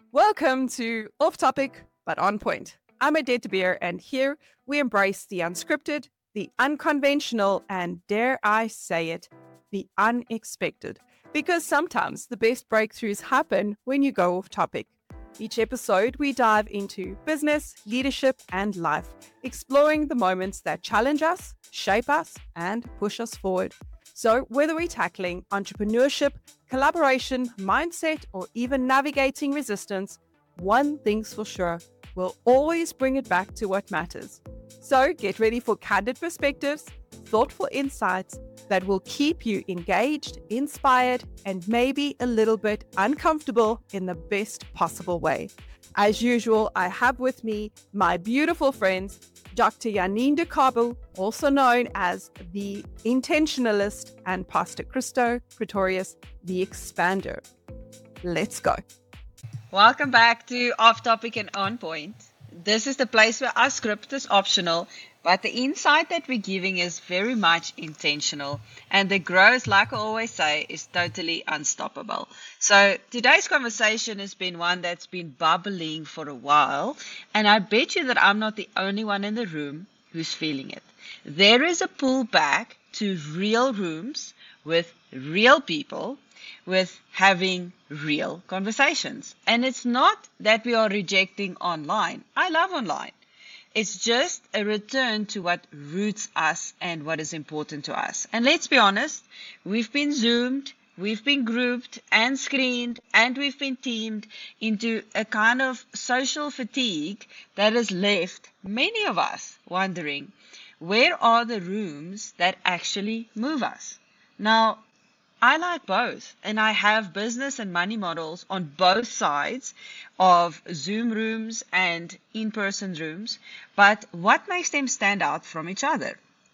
Welcome to Off Topic but On Point. I'm Adette de Beer, and here we embrace the unscripted, the unconventional, and dare I say it, the unexpected. Because sometimes the best breakthroughs happen when you go off topic. Each episode, we dive into business, leadership, and life, exploring the moments that challenge us, shape us, and push us forward. So, whether we're tackling entrepreneurship, collaboration, mindset, or even navigating resistance, one thing's for sure, we'll always bring it back to what matters. So, get ready for candid perspectives, thoughtful insights that will keep you engaged, inspired, and maybe a little bit uncomfortable in the best possible way. As usual, I have with me my beautiful friends, Dr. Janine de Cabo, also known as the Intentionalist, and Pastor Christo Pretorius, the Expander. Let's go. Welcome back to Off Topic and On Point. This is the place where our script is optional, but the insight that we're giving is very much intentional, and the growth, like I always say, is totally unstoppable. So today's conversation has been one that's been bubbling for a while, and I bet you that I'm not the only one in the room who's feeling it. There is a pull back to real rooms with real people, with having real conversations. And it's not that we are rejecting online. I love online. It's just a return to what roots us and what is important to us. And let's be honest, we've been Zoomed, we've been grouped and screened, and we've been teamed into a kind of social fatigue that has left many of us wondering, where are the rooms that actually move us? Now, I like both, and I have business and money models on both sides of Zoom rooms and in-person rooms, but what makes them stand out from each other?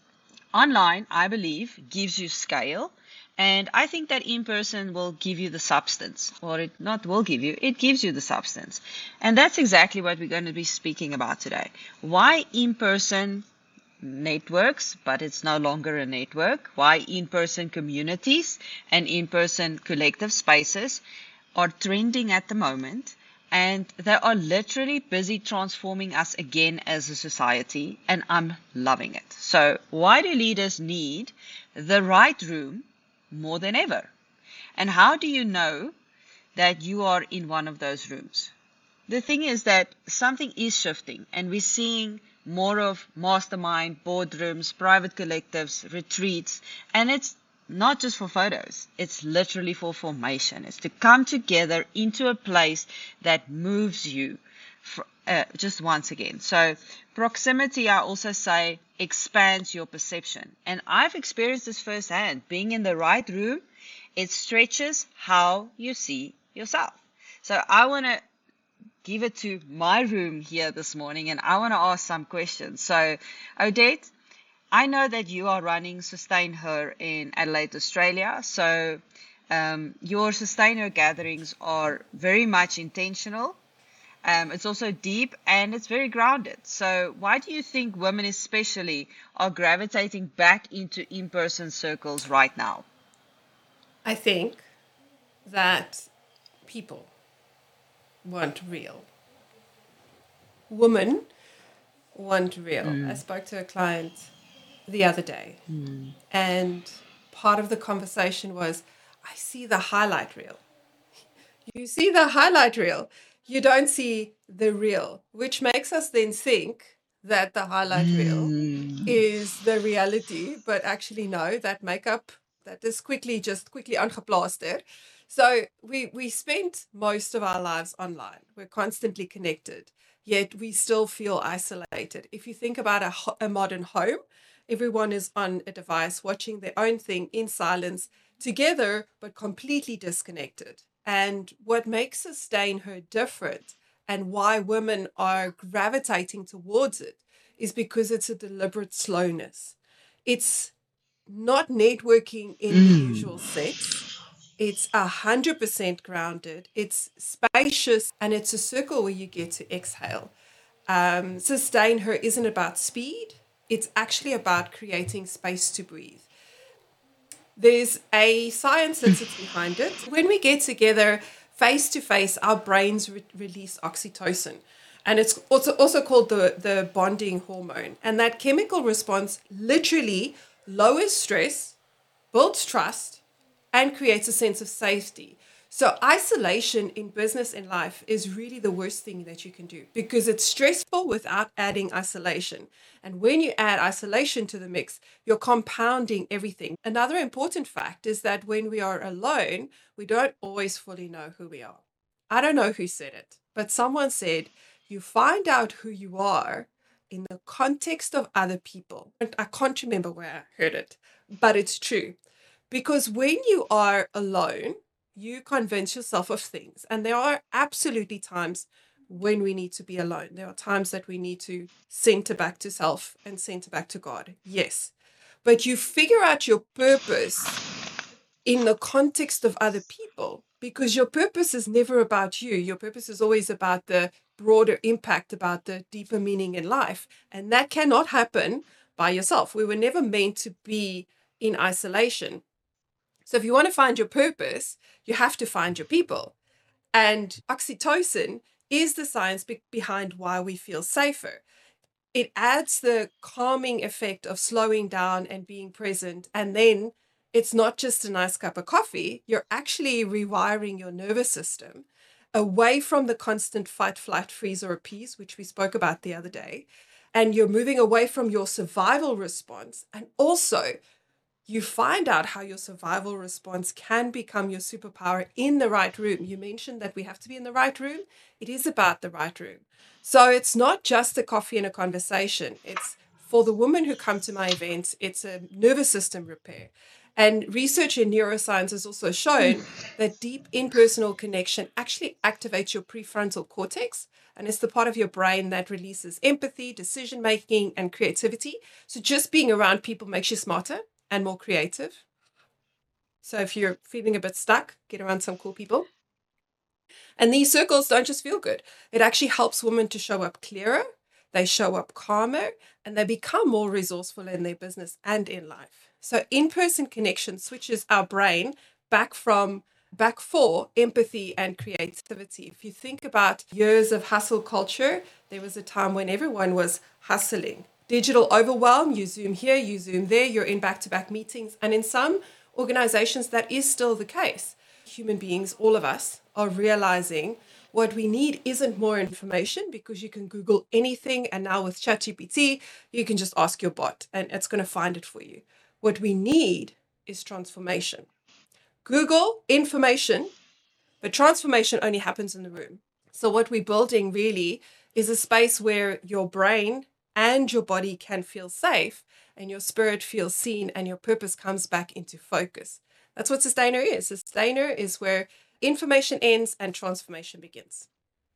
Online, I believe, gives you scale, and I think that in-person will give you the substance, or it gives you the substance. And that's exactly what we're going to be speaking about today. Why in-person networks, but it's no longer a network, why in-person communities and in-person collective spaces are trending at the moment, and they are literally busy transforming us again as a society, and I'm loving it. So why do leaders need the right room more than ever? And how do you know that you are in one of those rooms? The thing is that something is shifting, and we're seeing more of mastermind, boardrooms, private collectives, retreats, and it's not just for photos. It's literally for formation. It's to come together into a place that moves you just once again. So proximity, I also say, expands your perception. And I've experienced this firsthand. Being in the right room, it stretches how you see yourself. So I want to give it to my room here this morning, and I want to ask some questions. So, Odette, I know that you are running Sustain Her in Adelaide, Australia. So, your Sustain Her gatherings are very much intentional. It's also deep and it's very grounded. So, why do you think women especially are gravitating back into in-person circles right now? I think that people want real. Women want real. I spoke to a client the other day, and part of the conversation was, I see the highlight reel. You see the highlight reel. You don't see the real, which makes us then think that the highlight reel is the reality, but actually no, that makeup, that is quickly aangeplaaster. So we spent most of our lives online. We're constantly connected, yet we still feel isolated. If you think about a modern home, everyone is on a device watching their own thing in silence, together, but completely disconnected. And what makes Sustain Her different and why women are gravitating towards it is because it's a deliberate slowness. It's not networking in the usual sense. It's 100% grounded. It's spacious, and it's a circle where you get to exhale. Sustain Her isn't about speed. It's actually about creating space to breathe. There's a science that sits behind it. When we get together face to face, our brains release oxytocin. And it's also called the bonding hormone. And that chemical response literally lowers stress, builds trust, and creates a sense of safety. So isolation in business and life is really the worst thing that you can do because it's stressful without adding isolation. And when you add isolation to the mix, you're compounding everything. Another important fact is that when we are alone, we don't always fully know who we are. I don't know who said it, but someone said, you find out who you are in the context of other people. And I can't remember where I heard it, but it's true. Because when you are alone, you convince yourself of things. And there are absolutely times when we need to be alone. There are times that we need to center back to self and center back to God. Yes. But you figure out your purpose in the context of other people because your purpose is never about you. Your purpose is always about the broader impact, about the deeper meaning in life. And that cannot happen by yourself. We were never meant to be in isolation. So if you want to find your purpose, you have to find your people. And oxytocin is the science behind why we feel safer. It adds the calming effect of slowing down and being present. And then it's not just a nice cup of coffee. You're actually rewiring your nervous system away from the constant fight, flight, freeze, or appease, which we spoke about the other day. And you're moving away from your survival response. And also, you find out how your survival response can become your superpower in the right room. You mentioned that we have to be in the right room. It is about the right room. So it's not just a coffee and a conversation. It's for the women who come to my events, it's a nervous system repair. And research in neuroscience has also shown that deep interpersonal connection actually activates your prefrontal cortex. And it's the part of your brain that releases empathy, decision-making, and creativity. So just being around people makes you smarter and more creative. So if you're feeling a bit stuck, get around some cool people. And these circles don't just feel good. It actually helps women to show up clearer, they show up calmer, and they become more resourceful in their business and in life. So in-person connection switches our brain back for empathy and creativity. If you think about years of hustle culture, there was a time when everyone was hustling. Digital overwhelm, you Zoom here, you Zoom there, you're in back-to-back meetings. And in some organizations, that is still the case. Human beings, all of us, are realizing what we need isn't more information because you can Google anything. And now with ChatGPT, you can just ask your bot and it's going to find it for you. What we need is transformation. Google information, but transformation only happens in the room. So what we're building really is a space where your brain and your body can feel safe and your spirit feels seen and your purpose comes back into focus. That's what Sustainer is. Sustainer is where information ends and transformation begins.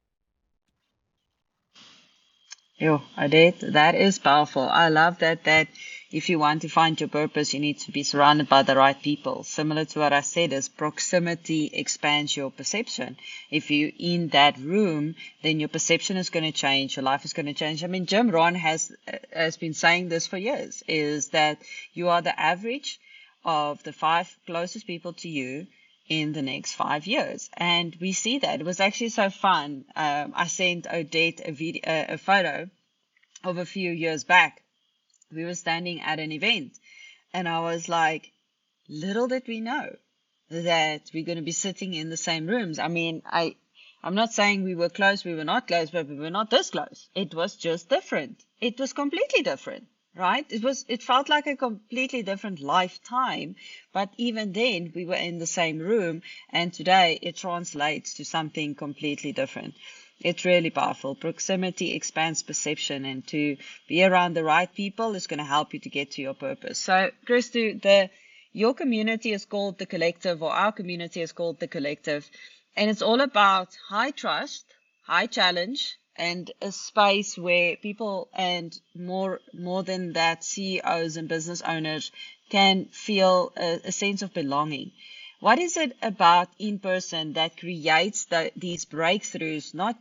Yo, Odette, that is powerful. I love that if you want to find your purpose, you need to be surrounded by the right people. Similar to what I said, is proximity expands your perception. If you're in that room, then your perception is going to change. Your life is going to change. I mean, Jim Rohn has been saying this for years, is that you are the average of the 5 closest people to you in the next 5 years. And we see that. It was actually so fun. I sent Odette a photo of a few years back. We were standing at an event and I was like, little did we know that we're going to be sitting in the same rooms. I mean, I'm not saying we were close, we were not close, but we were not this close. It was just different. It was completely different. Right? It felt like a completely different lifetime, but even then we were in the same room, and today it translates to something completely different. It's really powerful. Proximity expands perception, and to be around the right people is going to help you to get to your purpose. So, Christo, your community is called The Collective, or our community is called The Collective, and it's all about high trust, high challenge, and a space where people, and more than that, CEOs and business owners can feel a sense of belonging. What is it about in person that creates these breakthroughs, not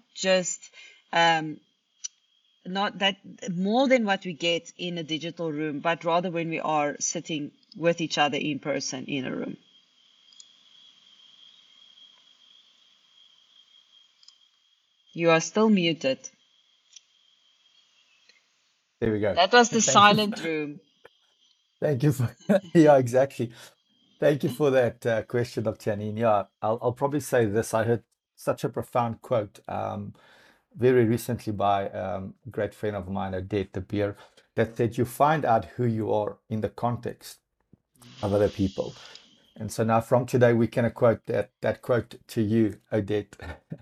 that more than what we get in a digital room, but rather when we are sitting with each other in person in a room? You are still muted. There we go. That was the Thank you. silent room. Thank you for, yeah, exactly. Thank you for that question, Dr. Janine. Yeah, I'll probably say this. I heard such a profound quote very recently by a great friend of mine, Odette de Beer, that said, you find out who you are in the context of other people. And so now from today, we can quote that quote to you, Odette.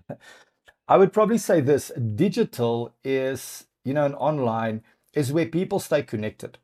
I would probably say this, digital is, and online is where people stay connected.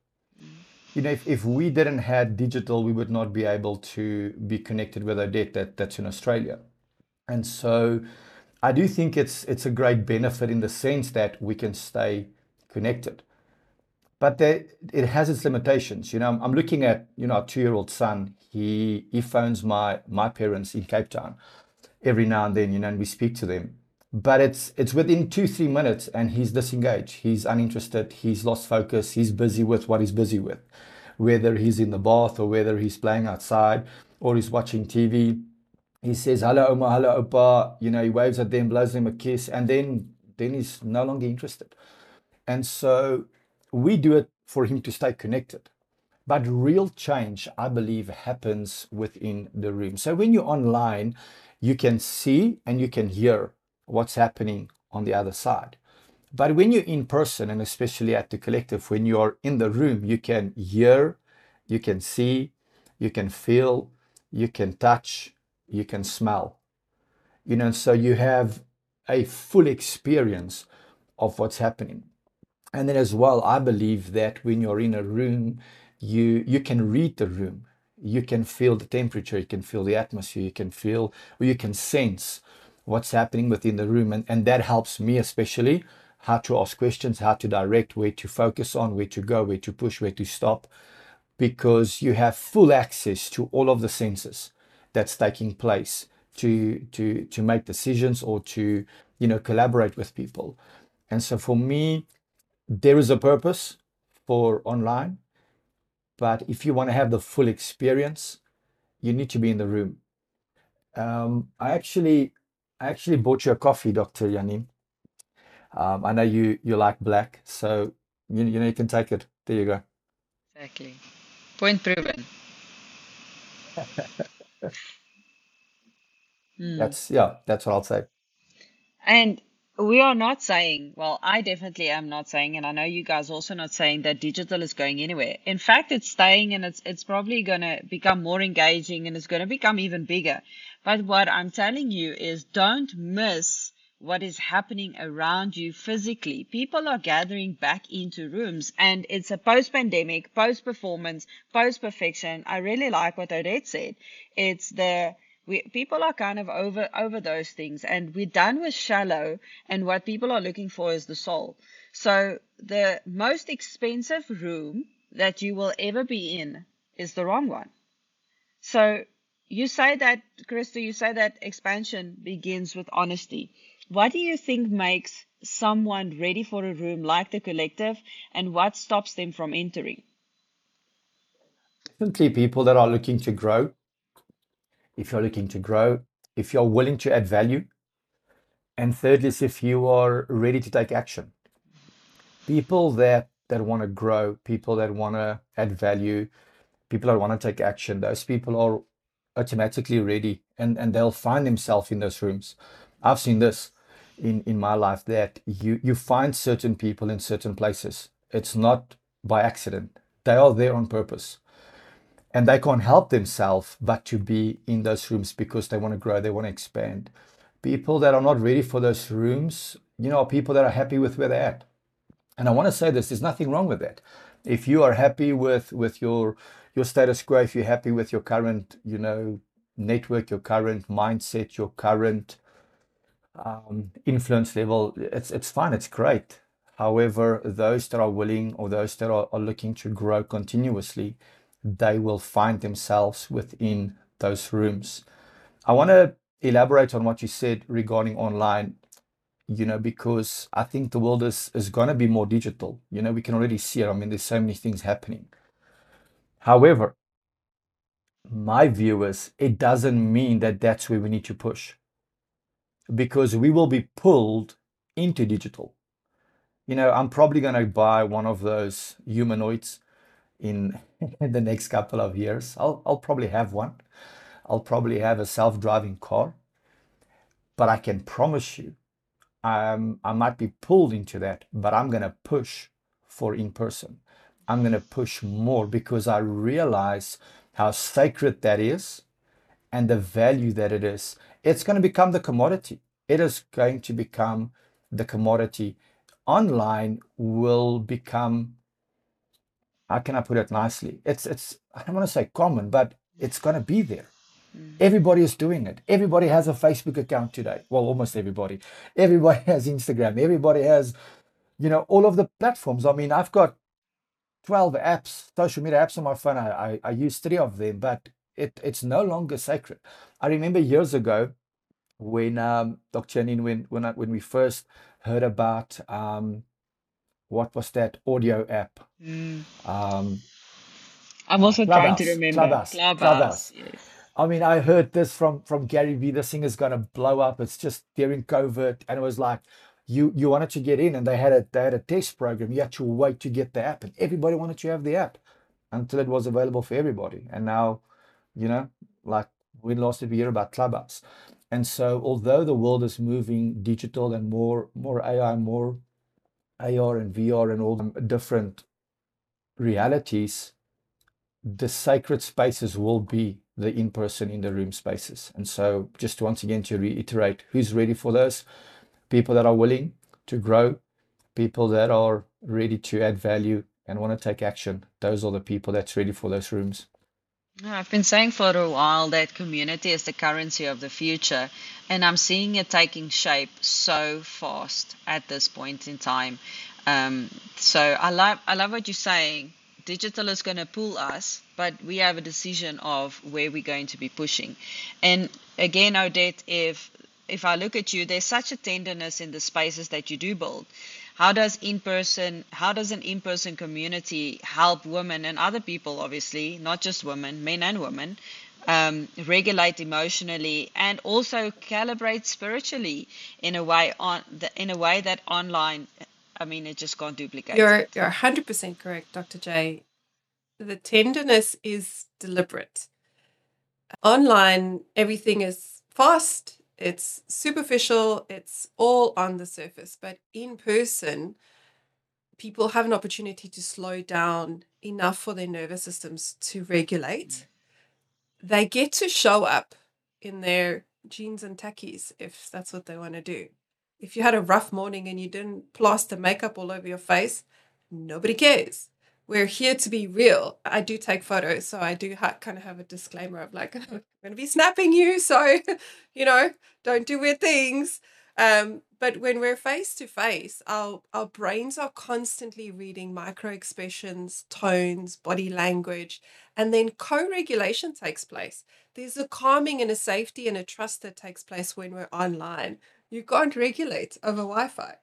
If we didn't have digital, we would not be able to be connected with Odette that's in Australia. And so I do think it's a great benefit in the sense that we can stay connected. But it has its limitations. I'm looking at, our 2-year-old son. He phones my parents in Cape Town every now and then, and we speak to them. But it's within 2-3 minutes and he's disengaged. He's uninterested. He's lost focus. He's busy with what he's busy with, whether he's in the bath or whether he's playing outside or he's watching TV. He says, hello, Oma, hello, Opa. He waves at them, blows them a kiss, and then he's no longer interested. And so we do it for him to stay connected. But real change, I believe, happens within the room. So when you're online, you can see and you can hear what's happening on the other side. But when you're in person, and especially at the collective, when you're in the room, you can hear, you can see, you can feel, you can touch, you can smell. So you have a full experience of what's happening. And then as well, I believe that when you're in a room, you can read the room. You can feel the temperature, you can feel the atmosphere, you can feel, or you can sense what's happening within the room. And that helps me especially how to ask questions, how to direct, where to focus on, where to go, where to push, where to stop, because you have full access to all of the senses that's taking place to make decisions or to, collaborate with people. And so for me, there is a purpose for online, but if you want to have the full experience, you need to be in the room. I actually bought you a coffee, Dr. Janine. I know you like black, so you can take it. There you go. Exactly. Point proven. That's what I'll say. And we are not saying, well, I definitely am not saying, and I know you guys also not saying that digital is going anywhere. In fact, it's staying and it's probably going to become more engaging and it's going to become even bigger. But what I'm telling you is don't miss what is happening around you physically. People are gathering back into rooms and it's a post-pandemic, post-performance, post-perfection. I really like what Odette said. It's people are kind of over those things and we're done with shallow, and what people are looking for is the soul. So the most expensive room that you will ever be in is the wrong one. So you say that, Krista, you say that expansion begins with honesty. What do you think makes someone ready for a room like the collective, and what stops them from entering? Definitely people that are looking to grow. If you're looking to grow, if you're willing to add value, and thirdly is if you are ready to take action. People that want to grow, people that want to add value, people that want to take action, those people are automatically ready and they'll find themselves in those rooms. I've seen this in my life, that you find certain people in certain places. It's not by accident. They are there on purpose. And they can't help themselves but to be in those rooms because they want to grow, they want to expand. People that are not ready for those rooms, are people that are happy with where they're at. And I want to say this, there's nothing wrong with that. If you are happy with your status quo, if you're happy with your current, network, your current mindset, your current influence level, it's fine, it's great. However, those that are willing or those that are looking to grow continuously, they will find themselves within those rooms. I want to elaborate on what you said regarding online, because I think the world is going to be more digital. We can already see it. I mean, there's so many things happening. However, my view is it doesn't mean that that's where we need to push, because we will be pulled into digital. I'm probably going to buy one of those humanoids in in the next couple of years. I'll probably have one. I'll probably have a self-driving car, but I can promise you, I might be pulled into that, but I'm going to push for in person. I'm going to push more because I realize how sacred that is and the value that it is. It's going to become the commodity. It is going to become the commodity. Online will become, how can I put it nicely? It's I don't want to say common, but it's going to be there. Everybody is doing it. Everybody has a Facebook account today. Well, almost everybody. Everybody has Instagram. Everybody has, all of the platforms. I mean, I've got 12 apps, social media apps on my phone. I use 3 of them, but it's no longer sacred. I remember years ago when Dr. Janine, when we first heard about what was that audio app? I'm also trying to Clubhouse, remember. Clubhouse, Clubhouse. Clubhouse. Yes. I mean, I heard this from Gary Vee. This thing is gonna blow up. It's just during COVID, and it was like you wanted to get in, and they had a test program. You had to wait to get the app, and everybody wanted to have the app until it was available for everybody. And now, like we last did we hear about Clubhouse. And so, although the world is moving digital and more AI, more AR and VR and all the different realities, the sacred spaces will be the in-person, in the room spaces. And so just once again to reiterate, who's ready for those? People that are willing to grow, people that are ready to add value and want to take action. Those are the people that's ready for those rooms. I've been saying for a while that community is the currency of the future, and I'm seeing it taking shape so fast at this point in time. So I love what you're saying. Digital is going to pull us, but we have a decision of where we're going to be pushing. And again, Odette, if I look at you, there's such a tenderness in the spaces that you do build. How does an in-person community help women and other people, obviously, not just women, men and women, regulate emotionally and also calibrate spiritually in a way that online, I mean, it just can't duplicate. You're 100% correct, Dr. J. The tenderness is deliberate. Online, everything is fast, it's superficial, it's all on the surface. But in person, people have an opportunity to slow down enough for their nervous systems to regulate. They get to show up in their jeans and tackies if that's what they want to do. If you had a rough morning and you didn't plaster makeup all over your face, nobody cares. We're here to be real. I do take photos, so I do kind of have a disclaimer of like, I'm going to be snapping you, so, don't do weird things. But when we're face to face, our brains are constantly reading micro expressions, tones, body language, and then co-regulation takes place. There's a calming and a safety and a trust that takes place when we're online. You can't regulate over Wi-Fi.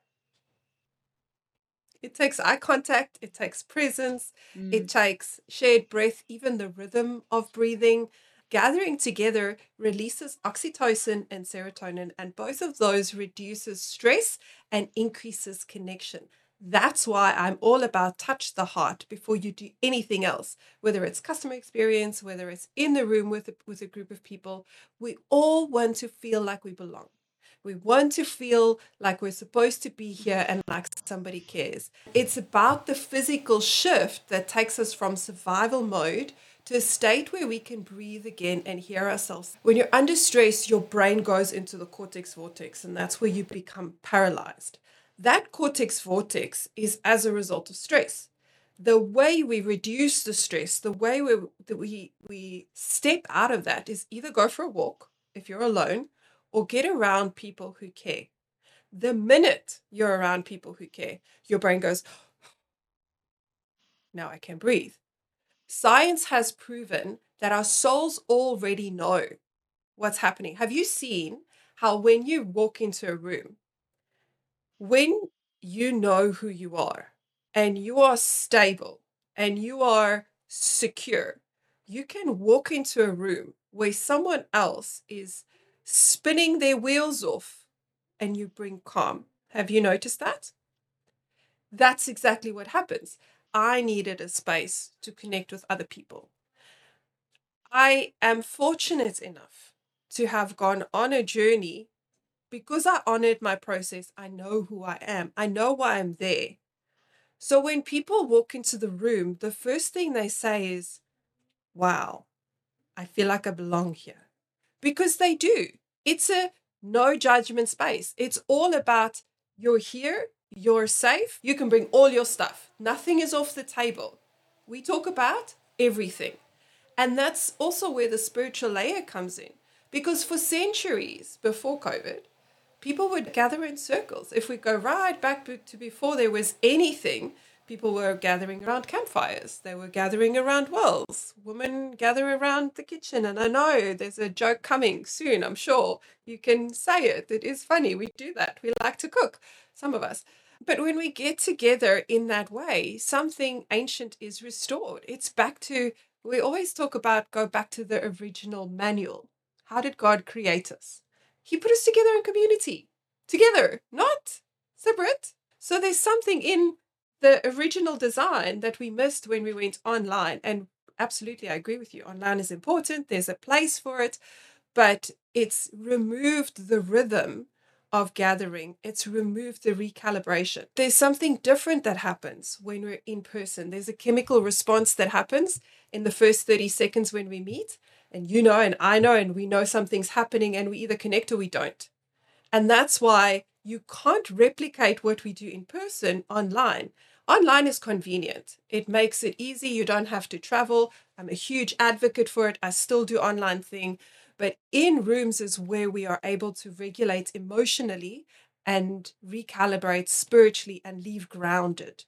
It takes eye contact, it takes presence, it takes shared breath, even the rhythm of breathing. Gathering together releases oxytocin and serotonin, and both of those reduces stress and increases connection. That's why I'm all about touch the heart before you do anything else, whether it's customer experience, whether it's in the room with a group of people. We all want to feel like we belong. We want to feel like we're supposed to be here and like somebody cares. It's about the physical shift that takes us from survival mode to a state where we can breathe again and hear ourselves. When you're under stress, your brain goes into the cortex vortex, and that's where you become paralyzed. That cortex vortex is as a result of stress. The way we reduce the stress, the way we step out of that is either go for a walk if you're alone, or get around people who care. The minute you're around people who care, your brain goes, now I can breathe. Science has proven that our souls already know what's happening. Have you seen how when you walk into a room, when you know who you are and you are stable and you are secure, you can walk into a room where someone else is spinning their wheels off and you bring calm. Have you noticed that? That's exactly what happens. I needed a space to connect with other people. I am fortunate enough to have gone on a journey because I honored my process. I know who I am, I know why I'm there. So when people walk into the room, the first thing they say is, wow, I feel like I belong here. Because they do. It's a no judgment space. It's all about you're here, you're safe, you can bring all your stuff. Nothing is off the table. We talk about everything. And that's also where the spiritual layer comes in. Because for centuries before COVID, people would gather in circles. If we go right back to before there was anything, people were gathering around campfires. They were gathering around wells. Women gather around the kitchen. And I know there's a joke coming soon, I'm sure. You can say it. It is funny. We do that. We like to cook, some of us. But when we get together in that way, something ancient is restored. It's back to, we always talk about go back to the original manual. How did God create us? He put us together in community, together, not separate. So there's something in the original design that we missed when we went online. And absolutely, I agree with you. Online is important. There's a place for it, but it's removed the rhythm of gathering. It's removed the recalibration. There's something different that happens when we're in person. There's a chemical response that happens in the first 30 seconds when we meet. And you know, and I know, and we know something's happening, and we either connect or we don't. And that's why you can't replicate what we do in person online. Online is convenient. It makes it easy. You don't have to travel. I'm a huge advocate for it. I still do online thing. But in rooms is where we are able to regulate emotionally and recalibrate spiritually and leave grounded.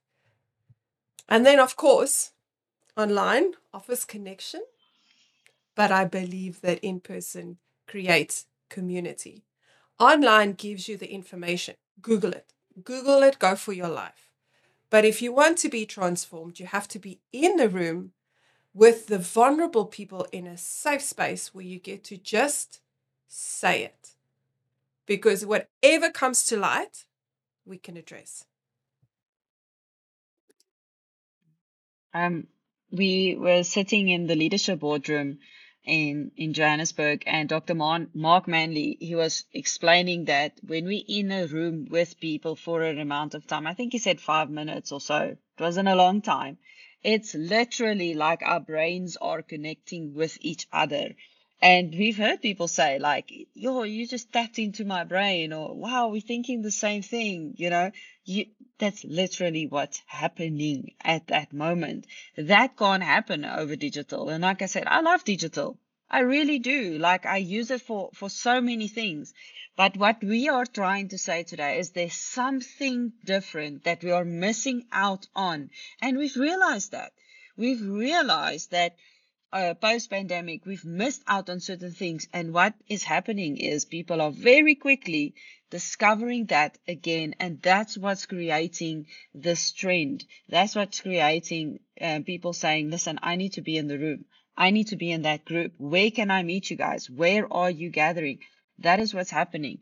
And then, of course, online offers connection, but I believe that in person creates community. Online gives you the information. Google it. Google it, go for your life. But if you want to be transformed, you have to be in the room with the vulnerable people in a safe space where you get to just say it. Because whatever comes to light, we can address. We were sitting in the leadership boardroom in Johannesburg, and Dr. Mark Manley, he was explaining that when we're in a room with people for an amount of time, I think he said 5 minutes or so, it wasn't a long time, it's literally like our brains are connecting with each other. And we've heard people say like, yo, you just tapped into my brain, or wow, we're thinking the same thing, that's literally what's happening at that moment. That can't happen over digital. And like I said, I love digital. I really do. Like I use it for so many things. But what we are trying to say today is there's something different that we are missing out on. And we've realized that. We've realized that post-pandemic, we've missed out on certain things. And what is happening is people are very quickly discovering that again. And that's what's creating this trend. That's what's creating people saying, listen, I need to be in the room. I need to be in that group. Where can I meet you guys? Where are you gathering? That is what's happening.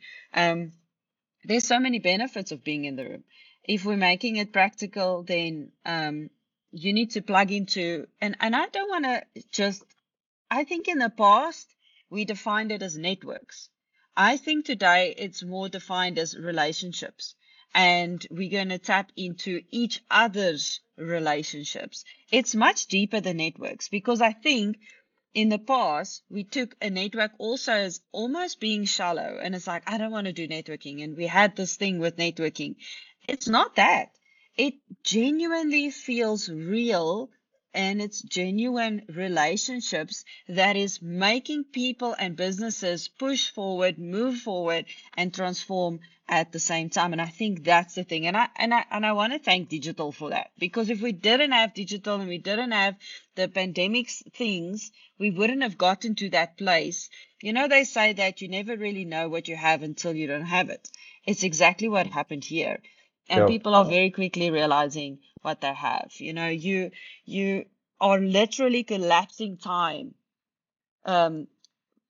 There's so many benefits of being in the room. If we're making it practical, then you need to plug into, and I don't want to just, I think in the past, we defined it as networks. I think today it's more defined as relationships, and we're going to tap into each other's relationships. It's much deeper than networks, because I think in the past, we took a network also as almost being shallow, and it's like, I don't want to do networking. And we had this thing with networking. It's not that. It genuinely feels real, and it's genuine relationships that is making people and businesses push forward, move forward, and transform at the same time. And I think that's the thing. And I want to thank digital for that, because if we didn't have digital and we didn't have the pandemic things, we wouldn't have gotten to that place. They say that you never really know what you have until you don't have it. It's exactly what happened here. And Yeah. people are very quickly realizing what they have. You are literally collapsing time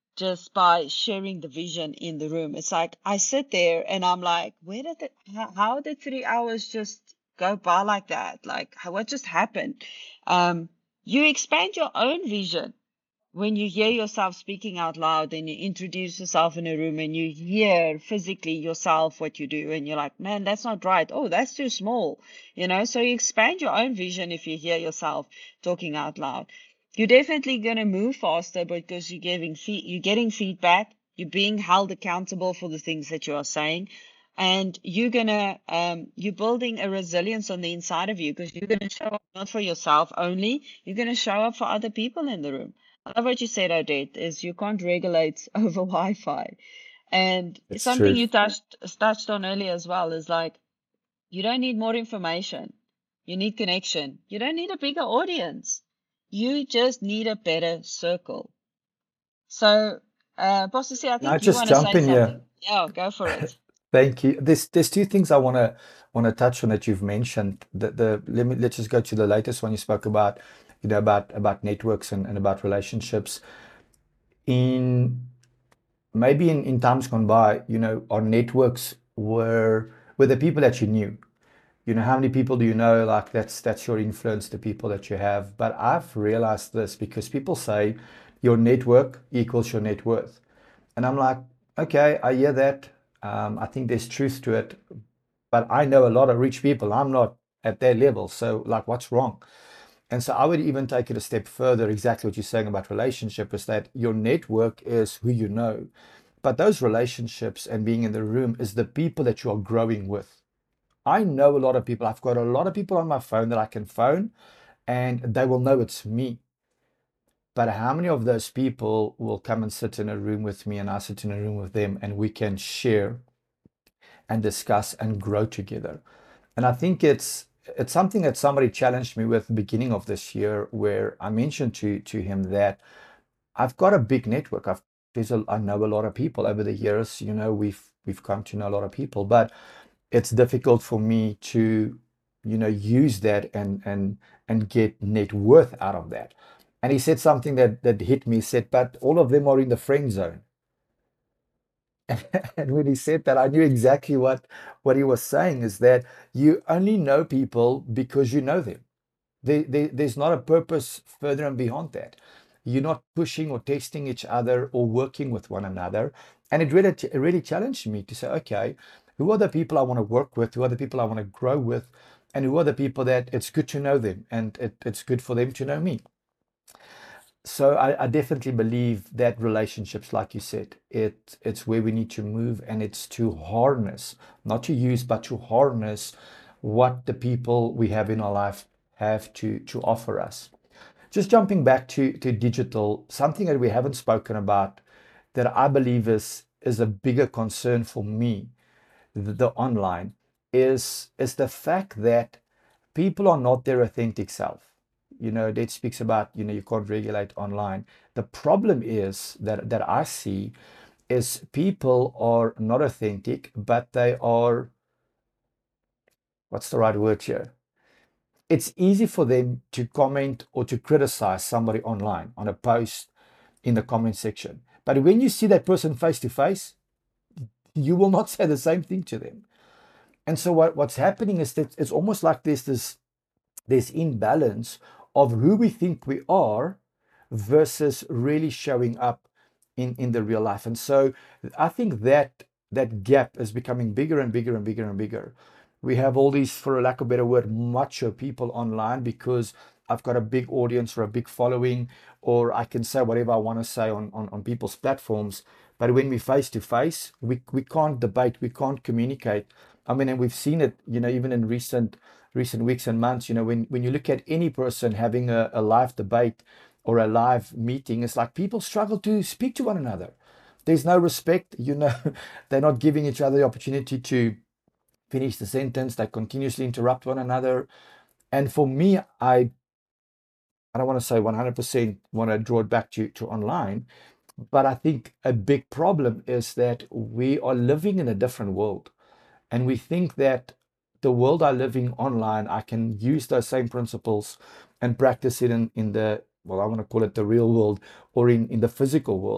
just by sharing the vision in the room. It's like I sit there and I'm like, how did 3 hours just go by like that? Like, what just happened? You expand your own vision when you hear yourself speaking out loud and you introduce yourself in a room and you hear physically yourself what you do and you're like, man, that's not right. Oh, that's too small. So you expand your own vision if you hear yourself talking out loud. You're definitely going to move faster because you're getting feedback, you're being held accountable for the things that you are saying. And you're building a resilience on the inside of you because you're going to show up not for yourself only, you're going to show up for other people in the room. I love what you said, Odette, is you can't regulate over Wi-Fi. And It's something true. you touched on earlier as well is like, you don't need more information. You need connection. You don't need a bigger audience. You just need a better circle. So, Pastor C, I Can I think you just want to jump say in here? something. Yeah, go for it. Thank you. There's two things I wanna touch on that you've mentioned. Let's just go to the latest one you spoke about, about networks and about relationships. In maybe in times gone by, our networks were the people that you knew. How many people do you know? Like that's your influence, the people that you have. But I've realized this because people say your network equals your net worth. And I'm like, okay, I hear that. I think there's truth to it, but I know a lot of rich people. I'm not at their level. So, like, what's wrong? And so I would even take it a step further. Exactly what you're saying about relationship is that your network is who you know, but those relationships and being in the room is the people that you are growing with. I know a lot of people. I've got a lot of people on my phone that I can phone and they will know it's me. But how many of those people will come and sit in a room with me and I sit in a room with them and we can share and discuss and grow together? And I think it's something that somebody challenged me with beginning of this year, where I mentioned to him that I've got a big network. I know a lot of people over the years. We've come to know a lot of people, but it's difficult for me to use that and get net worth out of that. And he said something that hit me. He said, but all of them are in the friend zone. And when he said that, I knew exactly what he was saying, is that you only know people because you know them. There's not a purpose further and beyond that. You're not pushing or testing each other or working with one another. And it really challenged me to say, okay, who are the people I want to work with? Who are the people I want to grow with? And who are the people that it's good to know them and it's good for them to know me? So I definitely believe that relationships, like you said, it's where we need to move, and it's to harness, not to use, but to harness what the people we have in our life have to offer us. Just jumping back to digital, something that we haven't spoken about that I believe is a bigger concern for me, the online, is the fact that people are not their authentic self. That speaks about, you can't regulate online. The problem is that I see is people are not authentic, but they are, what's the right word here? It's easy for them to comment or to criticize somebody online on a post in the comment section. But when you see that person face to face, you will not say the same thing to them. And so what's happening is that it's almost like there's this imbalance of who we think we are versus really showing up in the real life. And so I think that gap is becoming bigger and bigger and bigger and bigger. We have all these, for a lack of a better word, macho people online because I've got a big audience or a big following, or I can say whatever I want to say on people's platforms. But when we face to face, we can't debate, we can't communicate. I mean, and we've seen it, even in recent weeks and months, when you look at any person having a live debate or a live meeting, it's like people struggle to speak to one another. There's no respect, they're not giving each other the opportunity to finish the sentence. They continuously interrupt one another. And for me, I don't want to say 100% want to draw it back to online, but I think a big problem is that we are living in a different world. And we think that the world I live in online, I can use those same principles and practice it in the, well, I want to call it the real world, or in the physical world.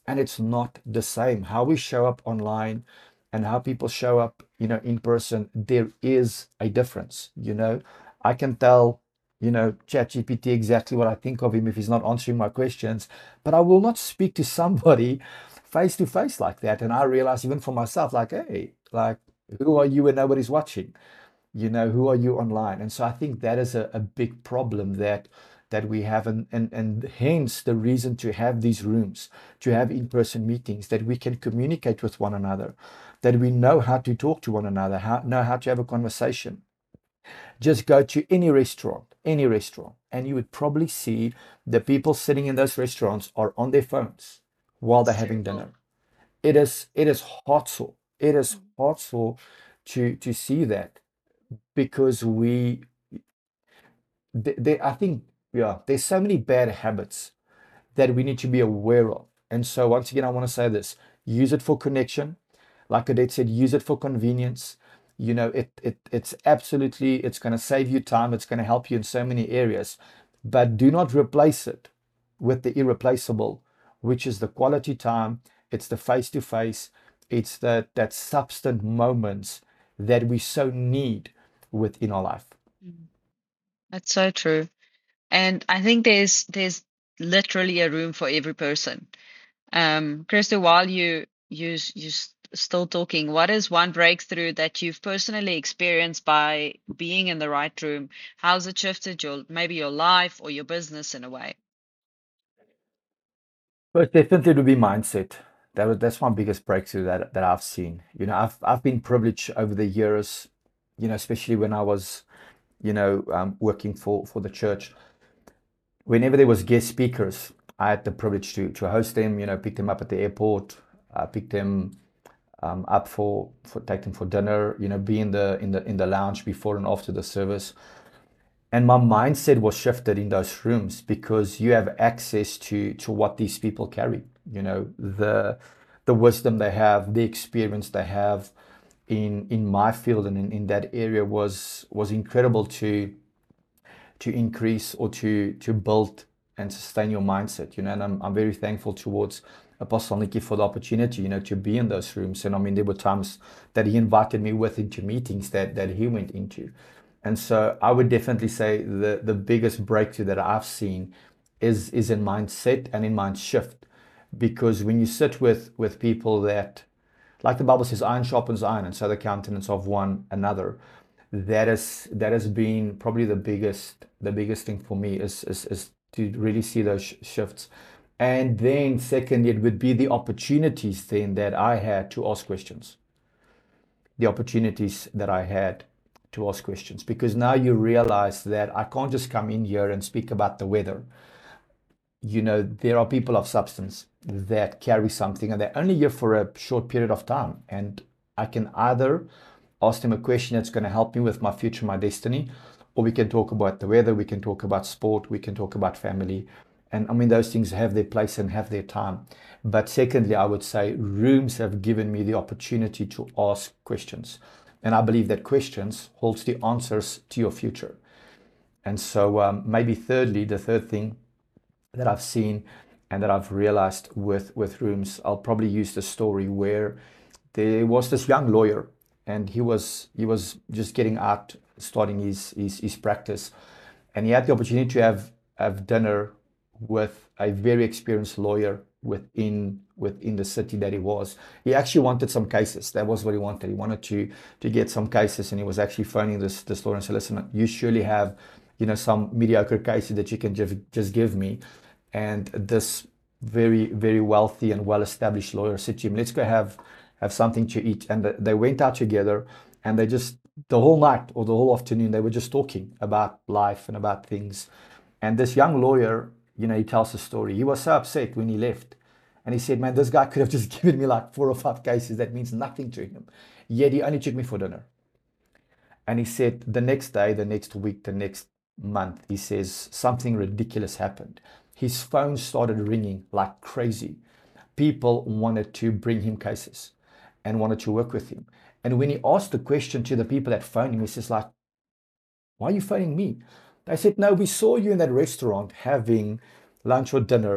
and it's not the same. How we show up online and how people show up, in person, there is a difference. I can tell, ChatGPT exactly what I think of him if he's not answering my questions, but I will not speak to somebody face to face like that. And I realize even for myself, like, hey, like, who are you when nobody's watching? Who are you online? And so I think that is a big problem that we have, and hence the reason to have these rooms, to have in-person meetings, that we can communicate with one another, that we know how to talk to one another, know how to have a conversation. Just go to any restaurant, and you would probably see the people sitting in those restaurants are on their phones while they're It's having terrible. dinner. It is hurtful. It is hurtful to see that, because I think, yeah, there's so many bad habits that we need to be aware of. And so once again, I want to say this: use it for connection. Like Odette said, use it for convenience. It's absolutely, it's going to save you time. It's going to help you in so many areas, but do not replace it with the irreplaceable, which is the quality time. It's the face to face. It's that substance moments that we so need within our life. Mm. That's so true. And I think there's literally a room for every person. Krista, while still talking, what is one breakthrough that you've personally experienced by being in the right room? How's it shifted maybe your life or your business in a way? But definitely to be mindset. That's my biggest breakthrough that I've seen. I've been privileged over the years, especially when I was, working for the church. Whenever there was guest speakers, I had the privilege to host them. Pick them up at the airport, pick them up for take them for dinner. Be in the lounge before and after the service. And my mindset was shifted in those rooms, because you have access to what these people carry, the wisdom they have, the experience they have in my field and in that area was incredible to increase or to build and sustain your mindset. And I'm very thankful towards Apostle Nikki for the opportunity, to be in those rooms. And I mean, there were times that he invited me with into meetings that he went into. And so I would definitely say the biggest breakthrough that I've seen is in mindset and in mind shift. Because when you sit with people that, like the Bible says, iron sharpens iron, and so the countenance of one another, that has been probably the biggest thing for me, is to really see those shifts. And then secondly, it would be the opportunities then that I had to ask questions. The opportunities that I had to ask questions, because now you realize that I can't just come in here and speak about the weather. There are people of substance that carry something, and they're only here for a short period of time. And I can either ask them a question that's going to help me with my future, my destiny, or we can talk about the weather, we can talk about sport, we can talk about family. And I mean, those things have their place and have their time. But secondly, I would say rooms have given me the opportunity to ask questions. And I believe that questions holds the answers to your future. And so maybe thirdly, the third thing that I've seen and that I've realized with rooms, I'll probably use the story where there was this young lawyer, and he was just getting out, starting his practice, and he had the opportunity to have dinner with a very experienced lawyer within the city that he was. He actually wanted some cases. That was what he wanted. He wanted to get some cases, and he was actually phoning this lawyer and said, "Listen, you surely have, some mediocre cases that you can just give me." And this very, very wealthy and well-established lawyer said to him, "Let's go have something to eat." And they went out together, and they just, the whole night or the whole afternoon, they were just talking about life and about things. And this young lawyer, he tells a story. He was so upset when he left. And he said, "Man, this guy could have just given me like 4 or 5 cases. That means nothing to him. Yet he only took me for dinner." And he said the next day, the next week, the next month, he says something ridiculous happened. His phone started ringing like crazy. People wanted to bring him cases and wanted to work with him. And when he asked the question to the people that phoned him, he says like, "Why are you phoning me?" They said, "No, we saw you in that restaurant having lunch or dinner,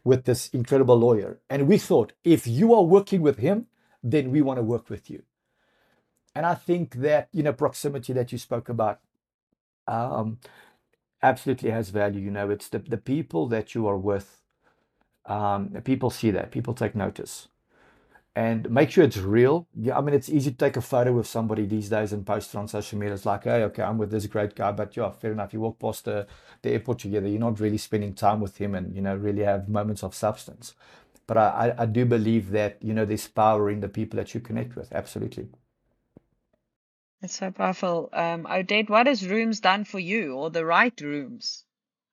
with this incredible lawyer. And we thought, if you are working with him, then we want to work with you. And I think that, proximity that you spoke about, um, absolutely has value. It's the people that you are with. People see that. People take notice. And make sure it's real. Yeah, I mean, it's easy to take a photo with somebody these days and post it on social media. It's like, hey, okay, I'm with this great guy, but yeah, fair enough. You walk past the airport together, you're not really spending time with him and, really have moments of substance. But I do believe that, there's power in the people that you connect with. Absolutely. It's so powerful. Odette, what has rooms done for you, or the right rooms?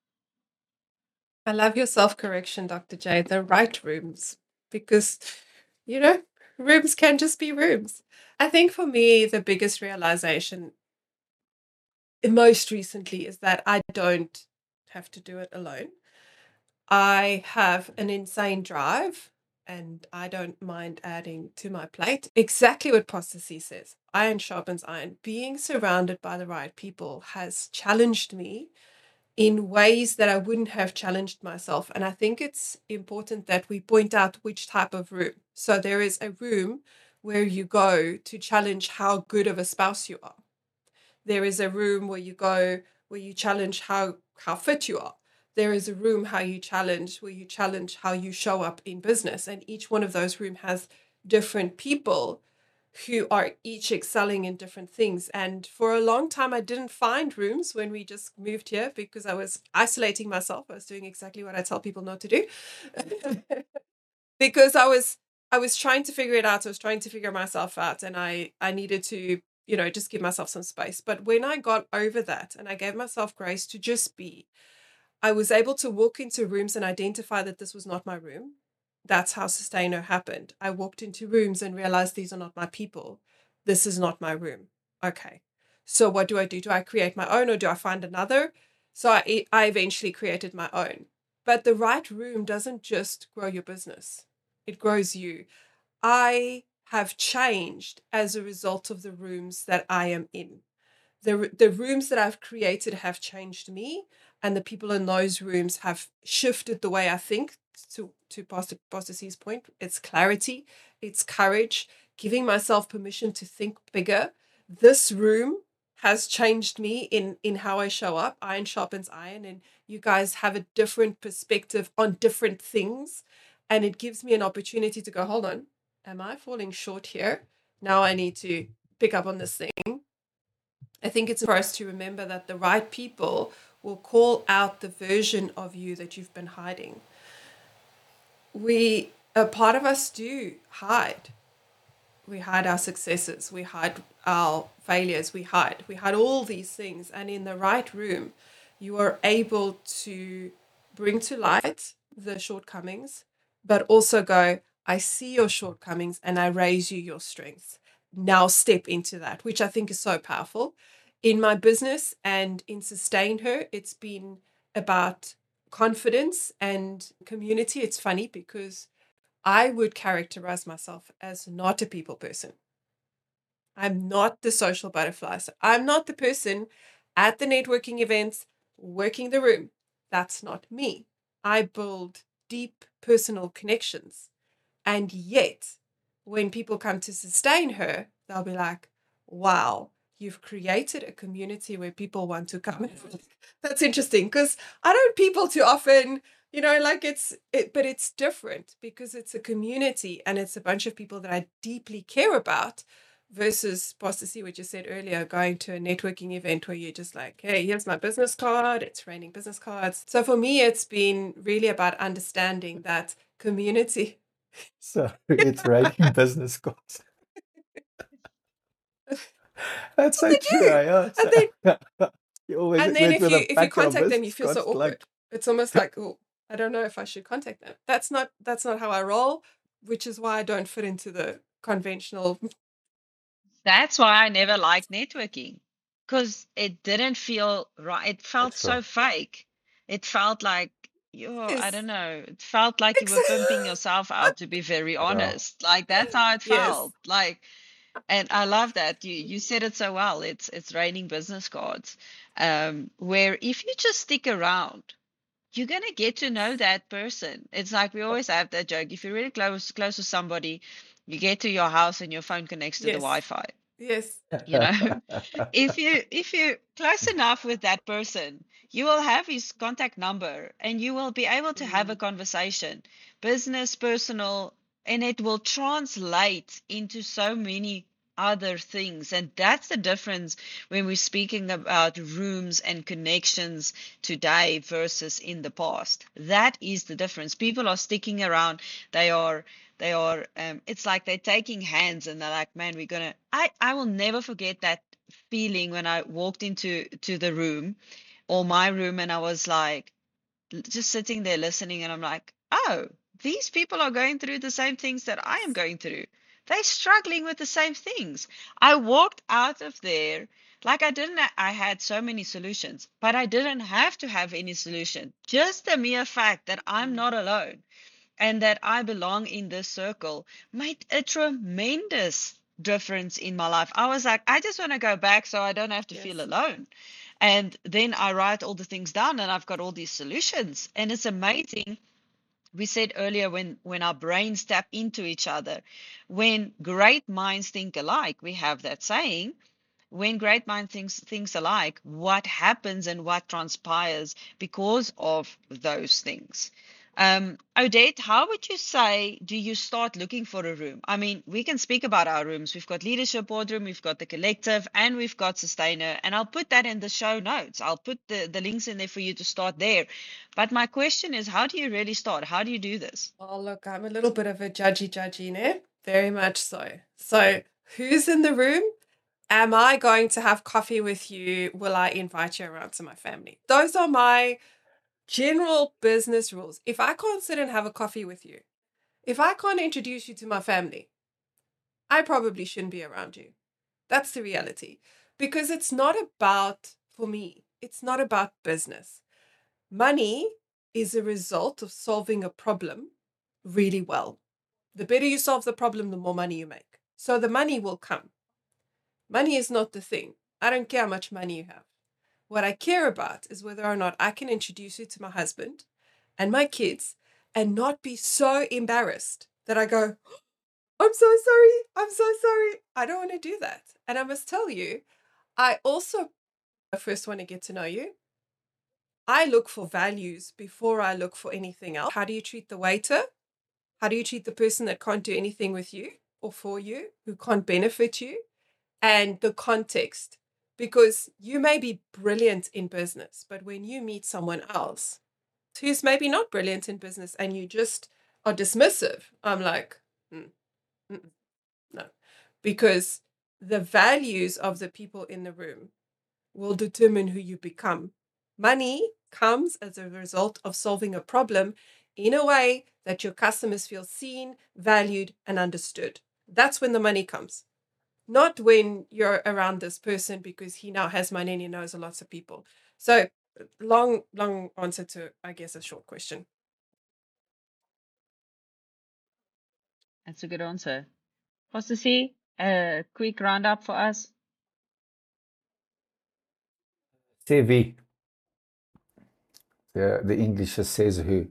I love your self-correction, Dr. J, the right rooms, because, rooms can just be rooms. I think for me, the biggest realization most recently is that I don't have to do it alone. I have an insane drive and I don't mind adding to my plate. Exactly what Pastor C says. Iron sharpens iron. Being surrounded by the right people has challenged me in ways that I wouldn't have challenged myself. And I think it's important that we point out which type of room. So there is a room where you go to challenge how good of a spouse you are. There is a room where you go where you challenge how fit you are. There is a room where you challenge how you show up in business. And each one of those rooms has different people who are each excelling in different things. And for a long time, I didn't find rooms when we just moved here because I was isolating myself. I was doing exactly what I tell people not to do because I was trying to figure it out. I was trying to figure myself out, and I needed to, just give myself some space. But when I got over that and I gave myself grace to just be, I was able to walk into rooms and identify that this was not my room. That's how Sustainer happened. I walked into rooms and realized these are not my people. This is not my room. Okay. So what do? Do I create my own or do I find another? So I eventually created my own. But the right room doesn't just grow your business. It grows you. I have changed as a result of the rooms that I am in. The rooms that I've created have changed me, and the people in those rooms have shifted the way I think. To Pastor C's point, it's clarity, it's courage, giving myself permission to think bigger. This room has changed me in how I show up. Iron sharpens iron, and you guys have a different perspective on different things, and it gives me an opportunity to go, hold on, am I falling short here? Now I need to pick up on this thing. I think it's for us to remember that the right people will call out the version of you that you've been hiding. A part of us do hide. We hide our successes. We hide our failures. We hide all these things. And in the right room, you are able to bring to light the shortcomings, but also go, I see your shortcomings and I raise you your strengths. Now step into that, which I think is so powerful. In my business and in Sustain Her, it's been about confidence and community. It's funny because I would characterize myself as not a people person. I'm not the social butterfly. So I'm not the person at the networking events working the room. That's not me. I build deep personal connections. And yet, when people come to Sustain Her, they'll be like, wow, you've created a community where people want to come. That's interesting because I don't people too often, but it's different because it's a community and it's a bunch of people that I deeply care about versus Pastor C, what you said earlier, going to a networking event where you're just like, hey, here's my business card. It's raining business cards. So for me, it's been really about understanding that community. So it's raining business cards. That's so true. You always and then went with a if you pack of contact them, you business feel so cards, awkward. like, It's almost like, oh, I don't know if I should contact them. That's not how I roll, which is why I don't fit into the conventional. That's why I never liked networking, because it didn't feel right. It felt that's so right. fake. It felt like, I Yes, don't know. It felt like you were pimping yourself out, to be very Yeah. honest. Like that's how it yes, felt. Like, and I love that you said it so well. It's raining business cards, where if you just stick around, you're gonna get to know that person. It's like we always have that joke. If you're really close to somebody, you get to your house and your phone connects to the Yes. Wi-Fi. Yes. You know, if you're close enough with that person, you will have his contact number and you will be able to have a conversation, business, personal, and it will translate into so many other things. And that's the difference when we're speaking about rooms and connections today versus in the past. That is the difference. People are sticking around. They are it's like they're taking hands and they're like, man, I will never forget that feeling when I walked into the room or my room and I was like just sitting there listening and I'm like, oh, these people are going through the same things that I am going through. They're struggling with the same things. I walked out of there like I had so many solutions, but I didn't have to have any solution. Just the mere fact that I'm not alone and that I belong in this circle made a tremendous difference in my life. I was like, I just want to go back so I don't have to feel Yes. alone. And then I write all the things down and I've got all these solutions. And it's amazing. We said earlier when our brains tap into each other, when great minds think alike, we have that saying, when great minds things alike, what happens and what transpires because of those things. Odette, how would you say do you start looking for a room? I mean, we can speak about our rooms. We've got Leadership Boardroom, we've got the Collective, and we've got Sustainer. And I'll put that in the show notes. I'll put the links in there for you to start there. But my question is, how do you really start? How do you do this? Oh, look, I'm a little bit of a judgy, ne? Very much so. So, who's in the room? Am I going to have coffee with you? Will I invite you around to my family? Those are my general business rules. If I can't sit and have a coffee with you, if I can't introduce you to my family, I probably shouldn't be around you. That's the reality. Because it's not about, for me, it's not about business. Money is a result of solving a problem really well. The better you solve the problem, the more money you make. So the money will come. Money is not the thing. I don't care how much money you have. What I care about is whether or not I can introduce you to my husband and my kids and not be so embarrassed that I go, I'm so sorry. I'm so sorry. I don't want to do that. And I must tell you, I first want to get to know you. I look for values before I look for anything else. How do you treat the waiter? How do you treat the person that can't do anything with you or for you, who can't benefit you? And the context. Because you may be brilliant in business, but when you meet someone else who's maybe not brilliant in business and you just are dismissive, I'm like, no. Because the values of the people in the room will determine who you become. Money comes as a result of solving a problem in a way that your customers feel seen, valued, and understood. That's when the money comes. Not when you're around this person because he now has money and he knows lots of people. So long answer to, I guess, a short question. That's a good answer. Pastor C, a quick roundup for us. CV. The English just says who.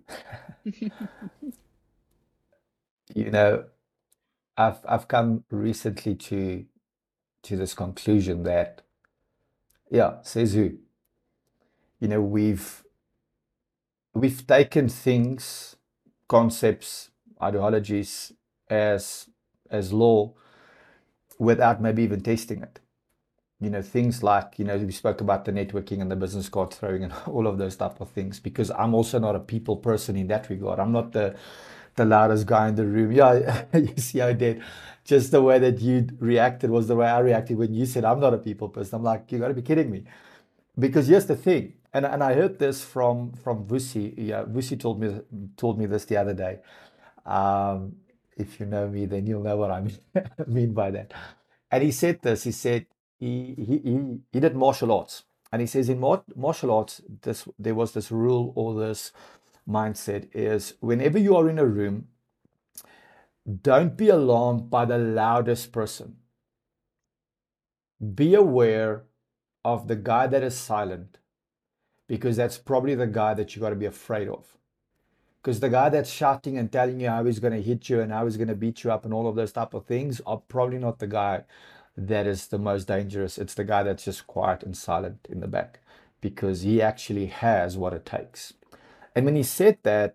You know, I've come recently to this conclusion that, yeah, says who. You know, we've taken things, concepts, ideologies as law without maybe even testing it. You know, things like, you know, we spoke about the networking and the business card throwing and all of those type of things, because I'm also not a people person in that regard. I'm not the loudest guy in the room. Yeah, you see, I did. Just the way that you reacted was the way I reacted when you said I'm not a people person. I'm like, you got to be kidding me. Because here's the thing, and I heard this from Vusi. Yeah, Vusi told me this the other day. If you know me, then you'll know what I mean by that. And he said this. He said he did martial arts, and he says in martial arts, there was this rule or this mindset is whenever you are in a room, don't be alarmed by the loudest person. Be aware of the guy that is silent, because that's probably the guy that you got to be afraid of. Because the guy that's shouting and telling you how he's going to hit you and how he's going to beat you up and all of those type of things are probably not the guy that is the most dangerous. It's the guy that's just quiet and silent in the back, because he actually has what it takes. And when he said that,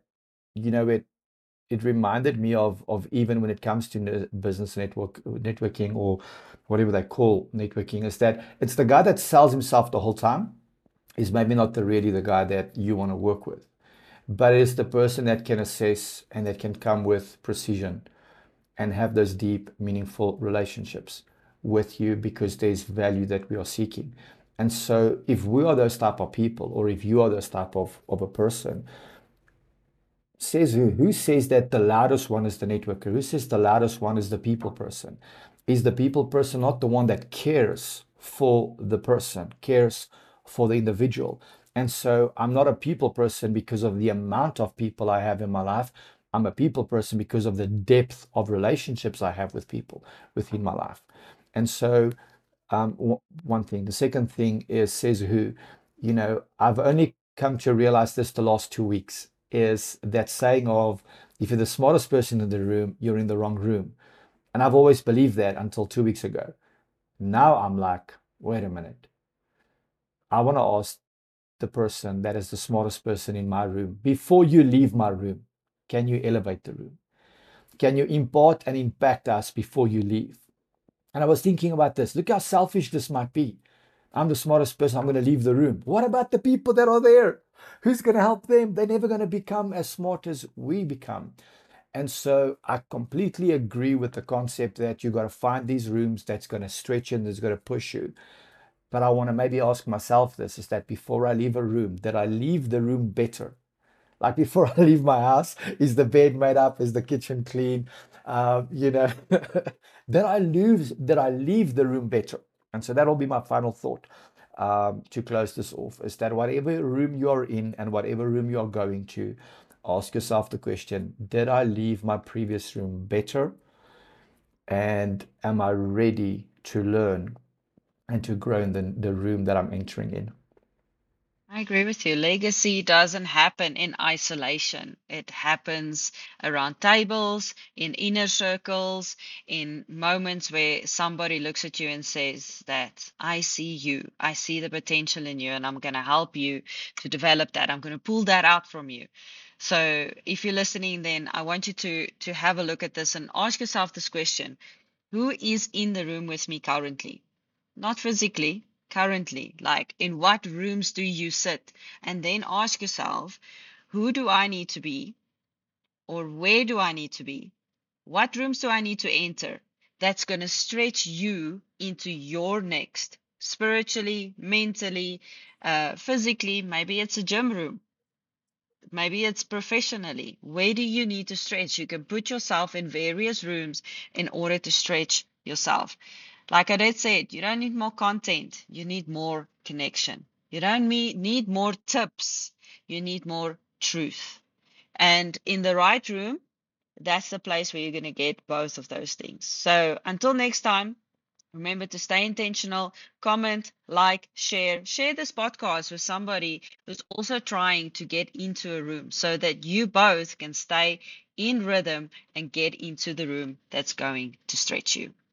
it reminded me of even when it comes to business networking, or whatever they call networking, is that it's the guy that sells himself the whole time is maybe not really the guy that you want to work with, but it is the person that can assess and that can come with precision and have those deep, meaningful relationships with you, because there's value that we are seeking. And so if we are those type of people, or if you are those type of a person, says who says that the loudest one is the networker? Who says the loudest one is the people person? Is the people person not the one that cares for the person, cares for the individual? And so I'm not a people person because of the amount of people I have in my life. I'm a people person because of the depth of relationships I have with people within my life. And so one thing. The second thing is, says who, I've only come to realize this the last 2 weeks, is that saying of, if you're the smartest person in the room, you're in the wrong room. And I've always believed that until 2 weeks ago. Now I'm like, wait a minute. I want to ask the person that is the smartest person in my room, before you leave my room, can you elevate the room? Can you impart and impact us before you leave? And I was thinking about this. Look how selfish this might be. I'm the smartest person. I'm going to leave the room. What about the people that are there? Who's going to help them? They're never going to become as smart as we become. And so I completely agree with the concept that you got to find these rooms that's going to stretch you and that's going to push you. But I want to maybe ask myself this, is that before I leave a room, that I leave the room better. Like before I leave my house, is the bed made up? Is the kitchen clean? That I leave the room better. And so that'll be my final thought to close this off, is that whatever room you're in and whatever room you're going to, ask yourself the question, did I leave my previous room better? And am I ready to learn and to grow in the room that I'm entering in? I agree with you. Legacy doesn't happen in isolation. It happens around tables, in inner circles, in moments where somebody looks at you and says that I see you, I see the potential in you, and I'm going to help you to develop that. I'm going to pull that out from you. So if you're listening, then I want you to have a look at this and ask yourself this question. Who is in the room with me currently? Not physically, currently. Like, in what rooms do you sit? And then ask yourself, who do I need to be? Or where do I need to be? What rooms do I need to enter? That's going to stretch you into your next, spiritually, mentally, physically. Maybe it's a gym room. Maybe it's professionally. Where do you need to stretch? You can put yourself in various rooms in order to stretch yourself. Like Adet said, you don't need more content. You need more connection. You don't need more tips. You need more truth. And in the right room, that's the place where you're going to get both of those things. So until next time, remember to stay intentional, comment, like, share this podcast with somebody who's also trying to get into a room, so that you both can stay in rhythm and get into the room that's going to stretch you.